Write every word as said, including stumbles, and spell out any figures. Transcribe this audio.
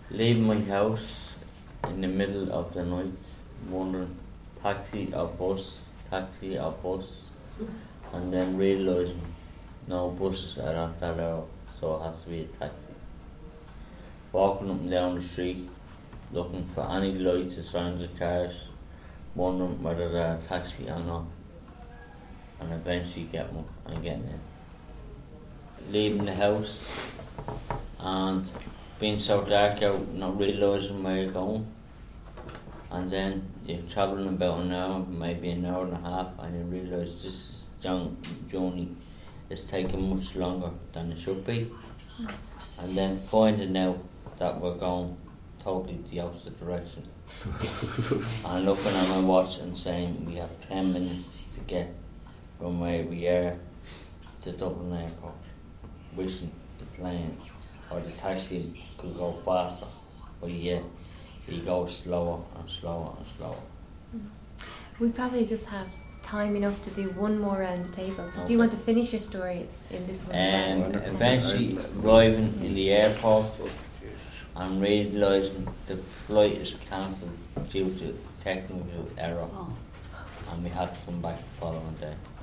Leaving my house in the middle of the night, wondering taxi or bus, taxi or bus, and then realising no buses are at that hour, so it has to be a taxi. Walking up and down the street, looking for any lights or signs of cars, wondering whether they're a taxi or not, and eventually get one and getting in. Leaving the house and being so dark out, not realising where you're going, and then you're travelling about an hour, maybe an hour and a half, and you realise this journey is taking much longer than it should be, and then finding out that we're going totally the opposite direction, and looking at my watch and saying we have ten minutes to get from where we are to Dublin Airport, wishing the plane or the taxi could go faster, but yet he goes slower and slower and slower. We probably just have time enough to do one more round the table, so okay. If you want to finish your story in this one as well. Eventually arriving in the airport and realising the flight is cancelled due to technical error, oh. and we had to come back the following day.